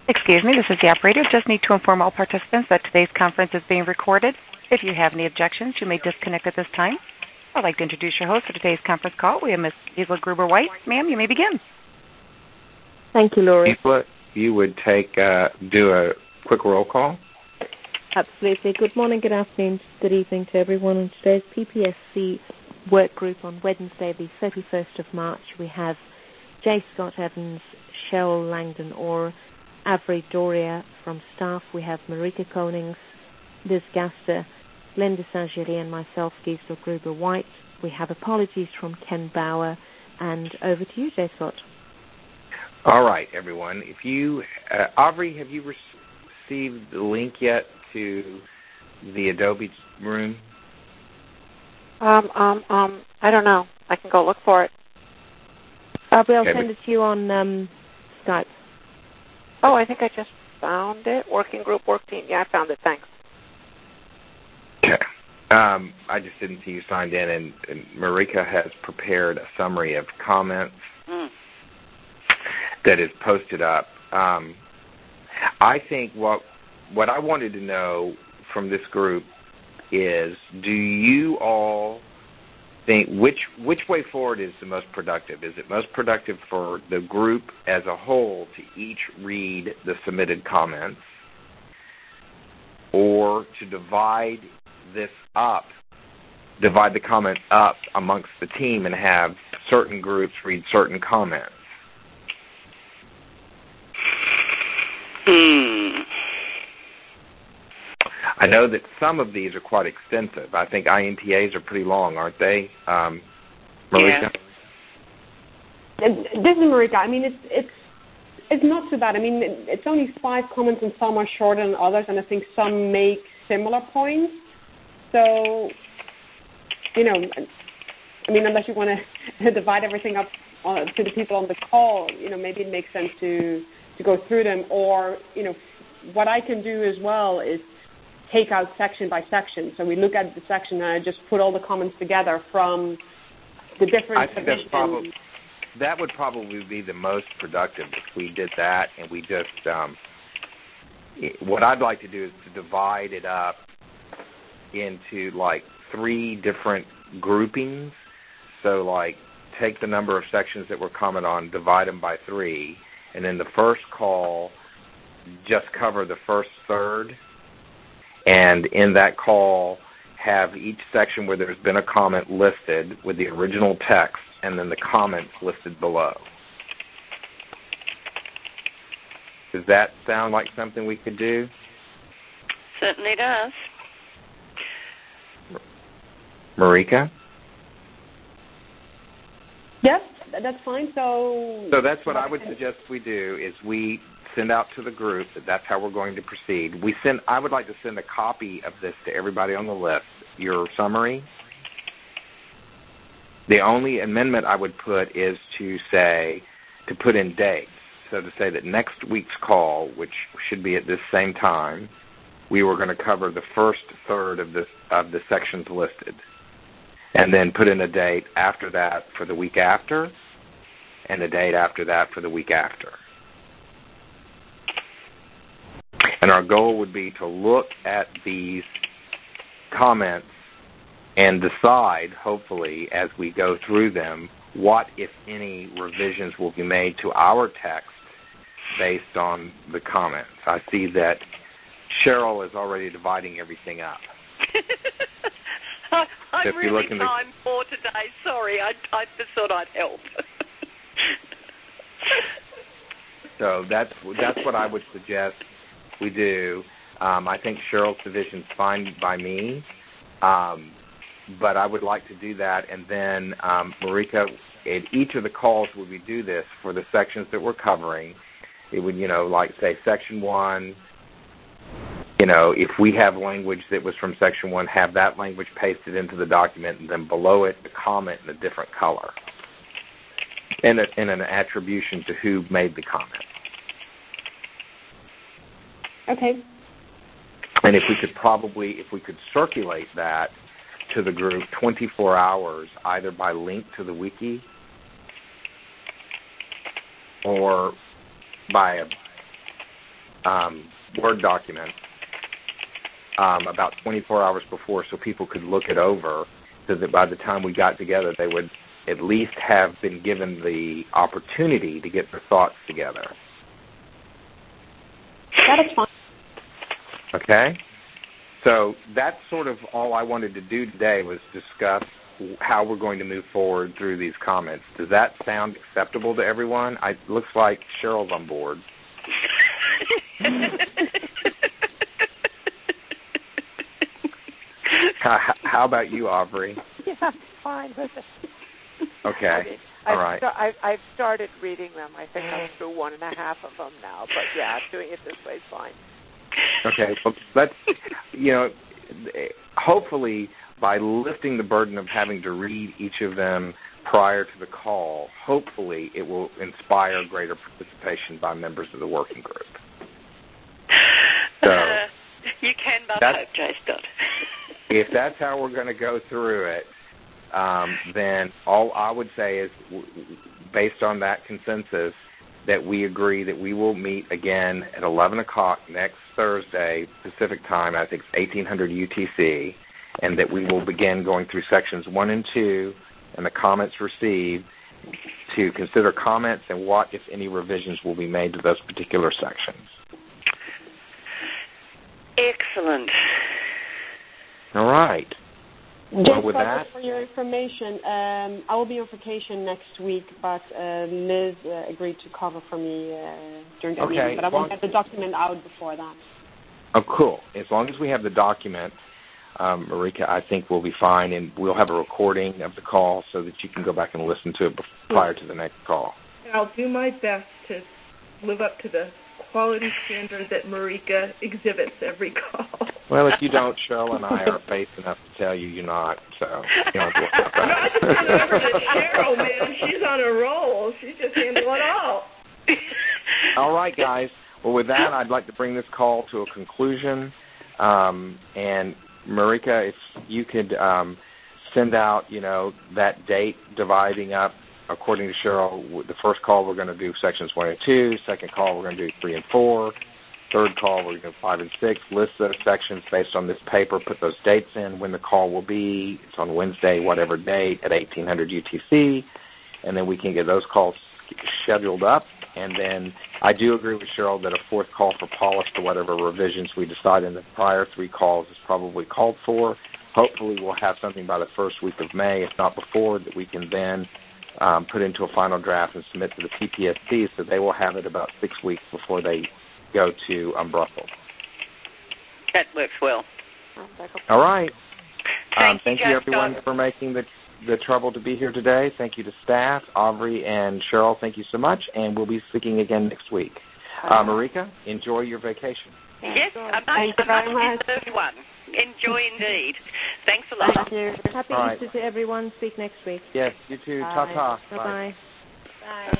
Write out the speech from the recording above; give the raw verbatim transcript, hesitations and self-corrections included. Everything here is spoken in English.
Excuse me, this is the operator. Just need to inform all participants that today's conference is being recorded. If you have any objections, you may disconnect at this time. I'd like to introduce your host for today's conference call. We have Miss Gisela Gruber-White. Ma'am, you may begin. Thank you, Lori. Gisela, you would take uh, do a quick roll call? Absolutely. Good morning, good afternoon, good evening to everyone. On today's P P S C work group on Wednesday, the thirty-first of March, we have J. Scott Evans, Cheryl Langdon Orr, Avery Doria from staff. We have Marika Konings, Liz Gaster, Linda Saint-Géry, and myself, Gisela Gruber-White. We have apologies from Ken Bauer, and over to you, J. Scott. All right, everyone. If you, uh, Aubrey, have you received the link yet to the Adobe room? Um, um, um, I don't know. I can go look for it. Aubrey, I'll okay, send it to you on um, Skype. Oh, I think I just found it. Working group, work team. Yeah, I found it. Thanks. Okay. Um, I just didn't see you signed in, and, and Marika has prepared a summary of comments mm. that is posted up. Um, I think what what I wanted to know from this group is, do you all think which which way forward is the most productive? Is it most productive for the group as a whole to each read the submitted comments, or to divide this up, divide the comment up amongst the team and have certain groups read certain comments? Hmm. I know that some of these are quite extensive. I think I N P As are pretty long, aren't they, um, Marika? Yeah. This is Marika. I mean, it's it's it's not too bad. I mean, it's only five comments, and some are shorter than others, and I think some make similar points. So, you know, I mean, unless you want to divide everything up uh, to the people on the call, you know, maybe it makes sense to to go through them. Or, you know, what I can do as well is take out section by section. So we look at the section, and I just put all the comments together from the different I think that's probably, that would probably be the most productive if we did that, and we just, um, what I'd like to do is to divide it up into, like, three different groupings. So, like, take the number of sections that were commented on, divide them by three, and then the first call, just cover the first third, and in that call, have each section where there's been a comment listed with the original text, and then the comments listed below. Does that sound like something we could do? Certainly does. Marika? Yes, that's fine. So, so that's what I would suggest we do, is we send out to the group that that's how we're going to proceed. We send. I would like to send a copy of this to everybody on the list, your summary. The only amendment I would put is to say, to put in dates. So to say that next week's call, which should be at this same time, we were going to cover the first third of this of the sections listed, and then put in a date after that for the week after, and a date after that for the week after. And our goal would be to look at these comments and decide, hopefully, as we go through them, what, if any, revisions will be made to our text based on the comments. I see that Cheryl is already dividing everything up. I, I'm if really time the... poor today. Sorry, I, I just thought I'd help. So that's that's what I would suggest we do. Um, I think Cheryl's division's fine by me, um, but I would like to do that. And then, um, Marika, at each of the calls where we do this for the sections that we're covering, it would, you know, like say section one, you know, if we have language that was from section one, have that language pasted into the document, and then below it, the comment in a different color, and, a, and an attribution to who made the comment. Okay. And if we could probably, if we could circulate that to the group twenty-four hours, either by link to the wiki or by a um, Word document um, about twenty-four hours before so people could look it over so that by the time we got together, they would at least have been given the opportunity to get their thoughts together. That is fine. Okay? So that's sort of all I wanted to do today was discuss how we're going to move forward through these comments. Does that sound acceptable to everyone? It looks like Cheryl's on board. how, how about you, Aubrey? Yeah, I'm fine with it. Okay, I mean, all I've right. St- I've, I've started reading them. I think I'm through one and a half of them now. But, yeah, doing it this way is fine. Okay, well, let's, you know, hopefully by lifting the burden of having to read each of them prior to the call, hopefully it will inspire greater participation by members of the working group. So uh, you can but hope, J. Scott. If that's how we're going to go through it, um, then all I would say is, based on that consensus, that we agree that we will meet again at eleven o'clock next Thursday Pacific time, I think it's eighteen hundred U T C, and that we will begin going through sections one and two and the comments received to consider comments and what, if any, revisions will be made to those particular sections. Excellent. All right. Just Well, with that, for your information, um, I will be on vacation next week, but uh, Liz uh, agreed to cover for me uh, during the okay. meeting. But I won't get the document out before that. Oh, cool. As long as we have the document, um, Marika, I think we'll be fine, and we'll have a recording of the call so that you can go back and listen to it prior to the next call. I'll do my best to live up to the quality standard that Marika exhibits every call. Well, if you don't, Cheryl and I are faith enough to tell you you're not, so you don't have to worry about that. No, I just turn it over to Cheryl, man. She's on a roll. She's just handling it all. All right, guys. Well, with that, I'd like to bring this call to a conclusion. Um, and, Marika, if you could um, send out, you know, that date dividing up, according to Cheryl, the first call we're going to do sections one and two, second call we're going to do three and four, third call we're going to do five and six, list those sections based on this paper, put those dates in, when the call will be. It's on Wednesday, whatever date, at eighteen hundred U T C, and then we can get those calls scheduled up. And then I do agree with Cheryl that a fourth call for polish to whatever revisions we decide in the prior three calls is probably called for. Hopefully we'll have something by the first week of May, if not before, that we can then um, put into a final draft and submit to the P P S C, so they will have it about six weeks before they go to um, Brussels. That works well. All right. Thank um, thank you, you, Jeff everyone, Scott. for making the the trouble to be here today. Thank you to staff, Aubrey and Cheryl. Thank you so much, and we'll be speaking again next week. Uh, Marika, enjoy your vacation. Yes, a much, Thank you a very much much. deserved one. Enjoy indeed. Thanks a lot. Thank you. Happy All right. Easter to everyone. Speak next week. Yes, you too. Bye. Ta-ta. Bye-bye. Bye.